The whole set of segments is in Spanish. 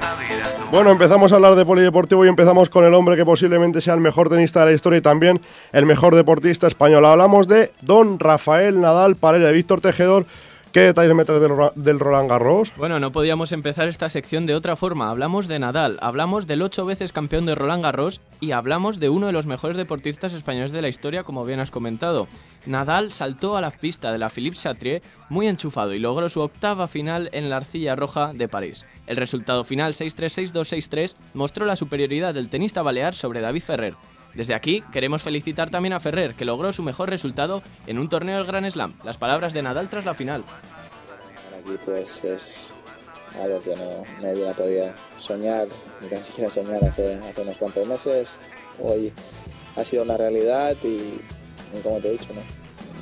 Bueno, empezamos a hablar de polideportivo y empezamos con el hombre que posiblemente sea el mejor tenista de la historia y también el mejor deportista español. Hablamos de don Rafael Nadal Parera. Víctor Tejedor, ¿qué detalles me traes del Roland Garros? Bueno, no podíamos empezar esta sección de otra forma. Hablamos de Nadal, hablamos del 8 veces campeón de Roland Garros y hablamos de uno de los mejores deportistas españoles de la historia, como bien has comentado. Nadal saltó a la pista de la Philippe Chatrier muy enchufado y logró su octava final en la arcilla roja de París. El resultado final 6-3, 6-2, 6-3 mostró la superioridad del tenista balear sobre David Ferrer. Desde aquí queremos felicitar también a Ferrer, que logró su mejor resultado en un torneo del Grand Slam. Las palabras de Nadal tras la final. Aquí pues es algo que no hubiera podido soñar, ni tan siquiera soñar hace unos cuantos meses. Hoy ha sido una realidad y como te he dicho, ¿no?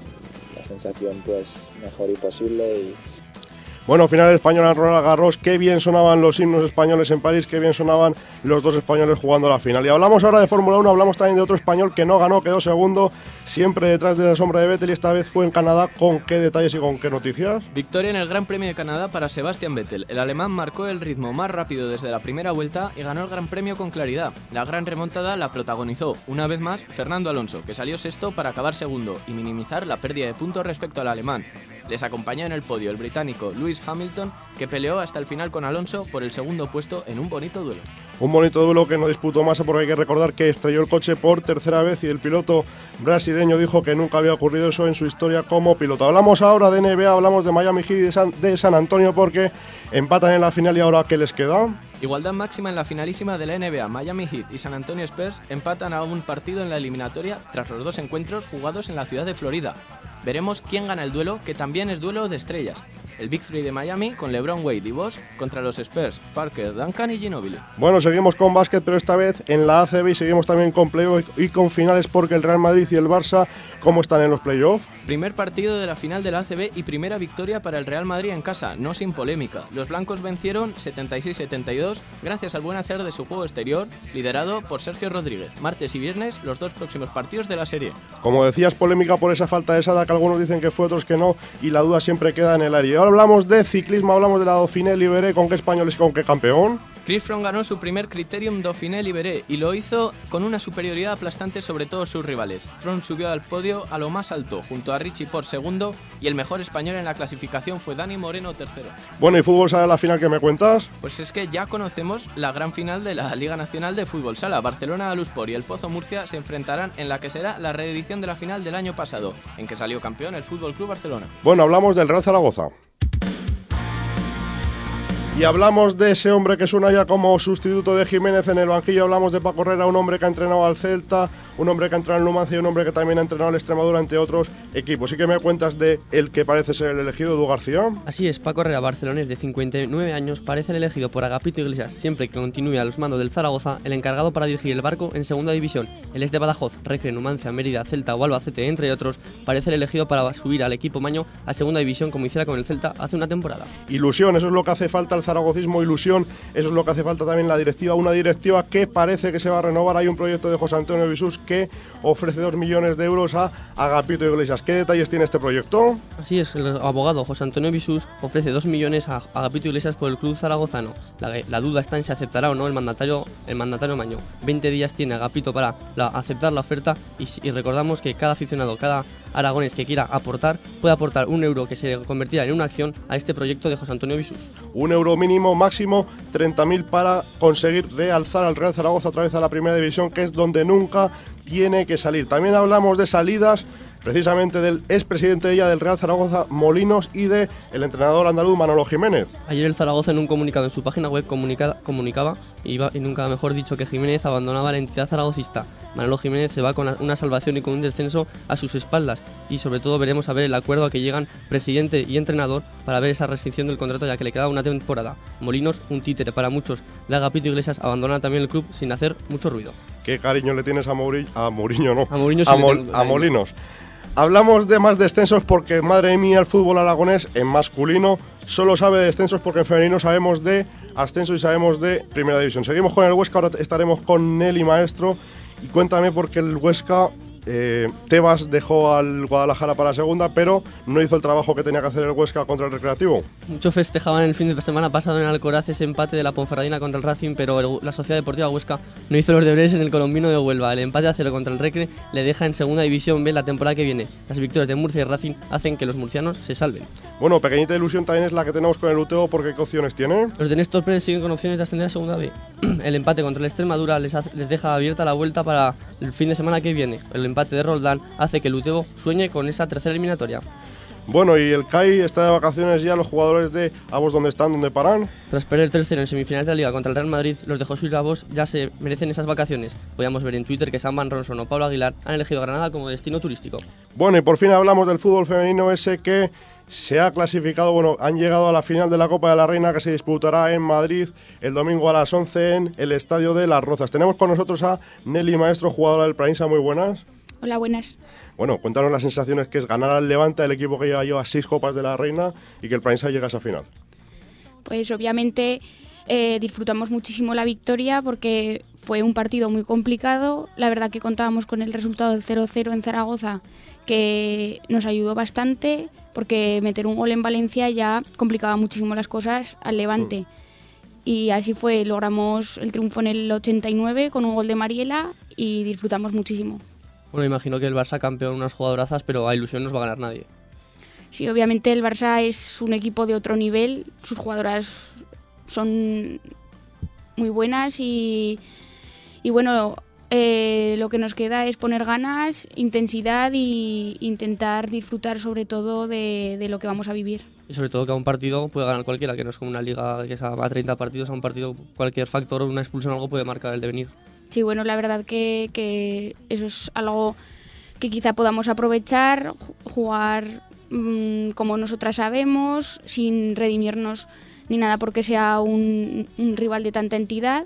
La sensación pues mejor imposible y... Bueno, final española en Roland Garros, qué bien sonaban los himnos españoles en París, qué bien sonaban los dos españoles jugando la final. Y hablamos ahora de Fórmula 1, hablamos también de otro español que no ganó, quedó segundo, siempre detrás de la sombra de Vettel y esta vez fue en Canadá. ¿Con qué detalles y con qué noticias? Victoria en el Gran Premio de Canadá para Sebastian Vettel. El alemán marcó el ritmo más rápido desde la primera vuelta y ganó el Gran Premio con claridad. La gran remontada la protagonizó, una vez más, Fernando Alonso, que salió sexto para acabar segundo y minimizar la pérdida de puntos respecto al alemán. Les acompañó en el podio el británico Lewis Hamilton, que peleó hasta el final con Alonso por el segundo puesto en un bonito duelo. Un bonito duelo que no disputó Massa porque hay que recordar que estrelló el coche por tercera vez y el piloto brasileño dijo que nunca había ocurrido eso en su historia como piloto. Hablamos ahora de NBA, hablamos de Miami Heat y de San Antonio porque empatan en la final y ahora ¿qué les queda? Igualdad máxima en la finalísima de la NBA. Miami Heat y San Antonio Spurs empatan a un partido en la eliminatoria tras los dos encuentros jugados en la ciudad de Florida. Veremos quién gana el duelo, que también es duelo de estrellas. El Big Three de Miami con LeBron, Wade y Bosh contra los Spurs, Parker, Duncan y Ginobili. Bueno, seguimos con básquet, pero esta vez en la ACB y seguimos también con playoffs y con finales porque el Real Madrid y el Barça, ¿cómo están en los playoffs? Primer partido de la final de la ACB y primera victoria para el Real Madrid en casa, no sin polémica. Los blancos vencieron 76-72 gracias al buen hacer de su juego exterior, liderado por Sergio Rodríguez. Martes y viernes, los dos próximos partidos de la serie. Como decías, polémica por esa falta de Sada, que algunos dicen que fue, otros que no, y la duda siempre queda en el aire. Ahora hablamos de ciclismo, hablamos de la Dauphiné Libéré, ¿con qué españoles y con qué campeón? Chris Froome ganó su primer Criterium Dauphiné Libéré y lo hizo con una superioridad aplastante sobre todos sus rivales. Froome subió al podio a lo más alto, junto a Richie por segundo, y el mejor español en la clasificación fue Dani Moreno tercero. Bueno, ¿y fútbol sala la final que me cuentas? Pues es que ya conocemos la gran final de la Liga Nacional de Fútbol Sala. Barcelona, Aluspor y el Pozo Murcia se enfrentarán en la que será la reedición de la final del año pasado, en que salió campeón el Fútbol Club Barcelona. Bueno, hablamos del Real Zaragoza. Y hablamos de ese hombre que suena ya como sustituto de Jiménez en el banquillo. Hablamos de Paco Herrera, un hombre que ha entrenado al Celta, un hombre que ha entrenado al Numancia y un hombre que también ha entrenado al Extremadura, entre otros equipos. ¿Y qué me cuentas de el que parece ser el elegido, Edu García? Así es, Paco Herrera, barcelonés de 59 años, parece el elegido por Agapito Iglesias, siempre que continúe a los mandos del Zaragoza, el encargado para dirigir el barco en segunda división. El ex de Badajoz, Recre, Numancia, Mérida, Celta o Albacete, entre otros, parece el elegido para subir al equipo maño a segunda división como hiciera con el Celta hace una temporada. Ilusión, eso es lo que hace falta al zaragocismo, ilusión. Eso es lo que hace falta también la directiva, una directiva que parece que se va a renovar. Hay un proyecto de José Antonio Bisús que ofrece 2 millones de euros a Agapito Iglesias. ¿Qué detalles tiene este proyecto? Así es, el abogado José Antonio Bisús ofrece 2 millones a Agapito Iglesias por el club zaragozano. La duda está en si aceptará o no el mandatario maño. 20 días tiene Agapito para aceptar la oferta y recordamos que cada aficionado, cada aragonés que quiera aportar, puede aportar 1 euro que se convertirá en una acción a este proyecto de José Antonio Bisús. 1 euro mínimo, máximo 30.000 para conseguir realzar al Real Zaragoza otra vez a la primera división, que es donde nunca tiene que salir. También hablamos de salidas, precisamente del expresidente de ella del Real Zaragoza, Molinos, y de el entrenador andaluz Manolo Jiménez. Ayer el Zaragoza en un comunicado en su página web comunicaba, y nunca mejor dicho, que Jiménez abandonaba la entidad zaragocista. Manolo Jiménez se va con una salvación y con un descenso a sus espaldas, y sobre todo veremos a ver el acuerdo a que llegan presidente y entrenador para ver esa rescisión del contrato, ya que le queda una temporada. Molinos, un títere para muchos de Agapito Iglesias, abandona también el club sin hacer mucho ruido. ¿Qué cariño le tienes a Mourinho? A Molinos. Hablamos de más descensos porque, madre mía, el fútbol aragonés en masculino solo sabe de descensos porque en femenino sabemos de ascenso y sabemos de primera división. Seguimos con el Huesca, ahora estaremos con Nelly Maestro. Y cuéntame, porque el Huesca Tebas dejó al Guadalajara para la segunda, pero no hizo el trabajo que tenía que hacer el Huesca contra el Recreativo. Muchos festejaban el fin de semana pasado en Alcoraz ese empate de la Ponferradina contra el Racing, pero la Sociedad Deportiva Huesca no hizo los deberes en el colombino de Huelva. El empate a 0 contra el Recre le deja en Segunda División B la temporada que viene. Las victorias de Murcia y Racing hacen que los murcianos se salven. Bueno, pequeñita ilusión también es la que tenemos con el Utebo, porque ¿qué opciones tiene? Los de Néstor Pérez siguen con opciones de ascender a Segunda B. El empate contra el Extremadura les deja abierta la vuelta para el fin de semana que viene. El empate de Roldán hace que el Utebo sueñe con esa tercera eliminatoria. Bueno, y el CAI está de vacaciones ya, los jugadores de Avos, ¿dónde están? ¿Dónde paran? Tras perder el 3-0 en semifinales de la Liga contra el Real Madrid, los de José Avos ya se merecen esas vacaciones. Podíamos ver en Twitter que Sam Van Ronson o Pablo Aguilar han elegido Granada como destino turístico. Bueno, y por fin hablamos del fútbol femenino ese que se ha clasificado, bueno, han llegado a la final de la Copa de la Reina, que se disputará en Madrid el domingo a las 11 en el Estadio de Las Rozas. Tenemos con nosotros a Nelly Maestro, jugadora del Prainsa. Muy buenas. Hola, buenas. Bueno, cuéntanos las sensaciones que es ganar al Levante, el equipo que lleva 6 Copas de la Reina, y que el Prainsa llega a esa final. Pues obviamente disfrutamos muchísimo la victoria porque fue un partido muy complicado. La verdad que contábamos con el resultado del 0-0 en Zaragoza, que nos ayudó bastante, porque meter un gol en Valencia ya complicaba muchísimo las cosas al Levante. Y así fue, logramos el triunfo en el 89 con un gol de Mariela y disfrutamos muchísimo. Bueno, imagino que el Barça campeón unas jugadorazas, pero a ilusión no os va a ganar nadie. Sí, obviamente el Barça es un equipo de otro nivel, sus jugadoras son muy buenas y bueno, lo que nos queda es poner ganas, intensidad e intentar disfrutar sobre todo de lo que vamos a vivir. Y sobre todo que a un partido puede ganar cualquiera, que no es como una liga que es a 30 partidos, a un partido cualquier factor, una expulsión o algo puede marcar el devenir. Sí, bueno, la verdad que eso es algo que quizá podamos aprovechar, jugar como nosotras sabemos, sin redimirnos ni nada porque sea un rival de tanta entidad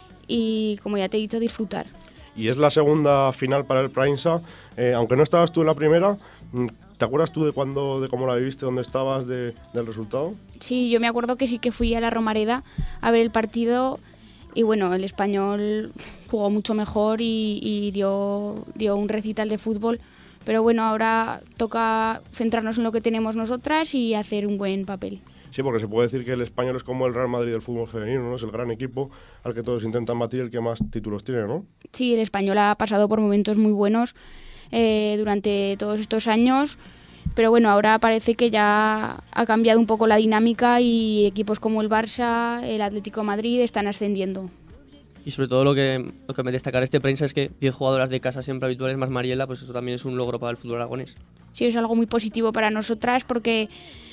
y, como ya te he dicho, disfrutar. Y es la segunda final para el Prainsa, aunque no estabas tú en la primera. ¿Te acuerdas tú de cómo la viviste, dónde estabas, del resultado? Sí, yo me acuerdo que sí que fui a la Romareda a ver el partido y bueno, el Español jugó mucho mejor y dio un recital de fútbol, pero bueno, ahora toca centrarnos en lo que tenemos nosotras y hacer un buen papel. Sí, porque se puede decir que el Español es como el Real Madrid del fútbol femenino, ¿no? Es el gran equipo al que todos intentan batir, el que más títulos tiene, ¿no? Sí, el Español ha pasado por momentos muy buenos durante todos estos años, pero bueno, ahora parece que ya ha cambiado un poco la dinámica y equipos como el Barça, el Atlético de Madrid están ascendiendo. Y sobre todo lo que me destacar este Prainsa es que 10 jugadoras de casa siempre habituales más Mariela, pues eso también es un logro para el fútbol aragonés. Sí, es algo muy positivo para nosotras porque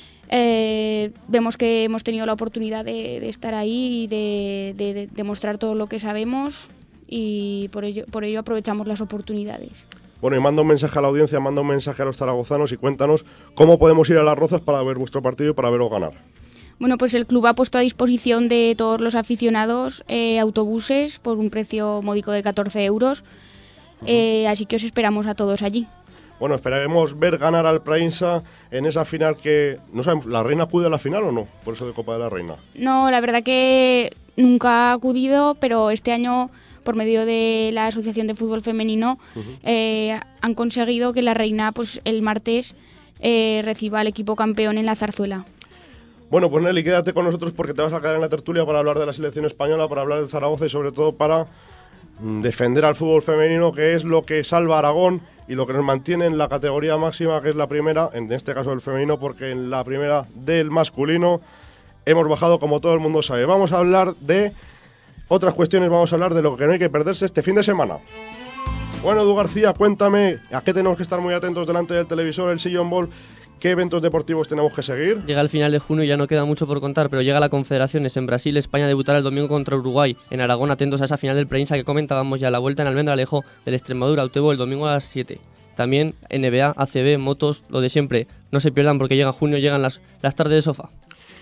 vemos que hemos tenido la oportunidad de estar ahí y de demostrar todo lo que sabemos y por ello aprovechamos las oportunidades. Bueno, y manda un mensaje a la audiencia, manda un mensaje a los zaragozanos y cuéntanos cómo podemos ir a Las Rozas para ver vuestro partido y para veros ganar. Bueno, pues el club ha puesto a disposición de todos los aficionados autobuses por un precio módico de 14 euros, así que os esperamos a todos allí. Bueno, esperaremos ver ganar al Prainsa en esa final que... No sabemos, ¿la Reina acude a la final o no? Por eso de Copa de la Reina. No, la verdad que nunca ha acudido, pero este año, por medio de la Asociación de Fútbol Femenino, han conseguido que la Reina, pues el martes, reciba al equipo campeón en la Zarzuela. Bueno, pues Nelly, quédate con nosotros porque te vas a quedar en la tertulia para hablar de la selección española, para hablar de Zaragoza y sobre todo para defender al fútbol femenino, que es lo que salva a Aragón y lo que nos mantiene en la categoría máxima, que es la primera, en este caso el femenino, porque en la primera del masculino hemos bajado, como todo el mundo sabe. Vamos a hablar de otras cuestiones, vamos a hablar de lo que no hay que perderse este fin de semana. Bueno, Edu García, cuéntame, ¿a qué tenemos que estar muy atentos delante del televisor, el Sillon Ball? ¿Qué eventos deportivos tenemos que seguir? Llega el final de junio y ya no queda mucho por contar, pero llega la Confederaciones en Brasil. España debutará el domingo contra Uruguay. En Aragón, atentos a esa final del Prainsa que comentábamos ya. La vuelta en Almendralejo del Extremadura Utebo el domingo a las 7. También NBA, ACB, motos, lo de siempre. No se pierdan porque llega junio, llegan las tardes de sofá.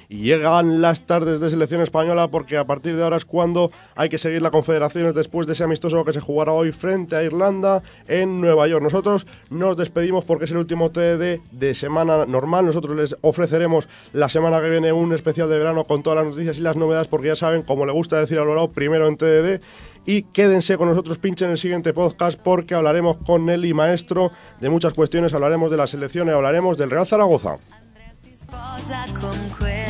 y llegan las tardes de selección española, porque a partir de ahora es cuando hay que seguir la Confederaciones después de ese amistoso que se jugará hoy frente a Irlanda en Nueva York. Nosotros nos despedimos porque es el último TDD de semana normal. Nosotros les ofreceremos la semana que viene un especial de verano con todas las noticias y las novedades, porque ya saben, como le gusta decir a Lorao, primero en TDD. Y quédense con nosotros, pinchen el siguiente podcast, porque hablaremos con Nelly Maestro de muchas cuestiones, hablaremos de la selección y hablaremos del Real Zaragoza.